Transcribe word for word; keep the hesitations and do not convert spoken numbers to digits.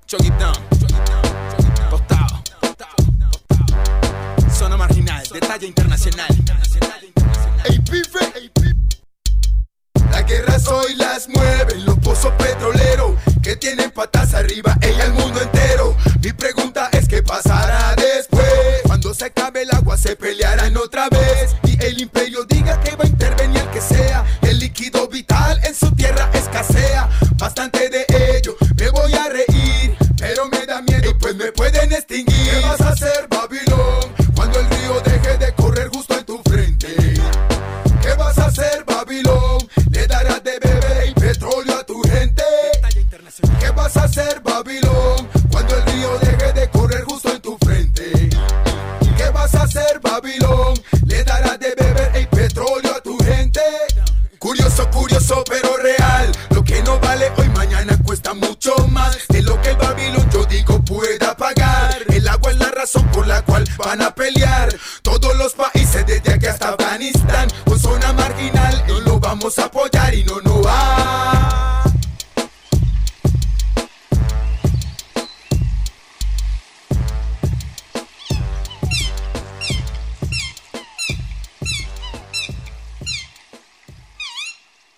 Choggy Down, Tostado, Zona Marginal, de talla internacional. Ey, pibe, ey, pibe. La guerra hoy las mueven los pozos petroleros que tienen patas arriba, ella el mundo entero. Mi pregunta es ¿qué pasará después? Cuando se acabe el agua se pelearán otra vez y el imperio diga que va a intervenir el que sea. El líquido vital en su tierra escasea. Bastante de ello, me voy a reír, pero me da miedo pues me pueden extinguir. ¿Qué vas a hacer, Babilón, cuando el río deje de correr justo en tu frente? ¿Qué vas a hacer, Babilón? ¿Le darás de beber el petróleo a tu gente? ¿Qué vas a hacer, Babilón, cuando el río deje de correr justo en tu frente? ¿Qué vas a hacer, Babilón? ¿Le darás de beber el petróleo a tu gente? Curioso, curioso, pero real. Lo que no vale hoy, mañana cuesta mucho más de lo que el Babilón, yo digo, pueda pagar. El agua es la razón por la cual van a pelear todos los países, desde aquí hasta Afganistán. Con Zona Marginal, y lo vamos a apoyar y no, no va.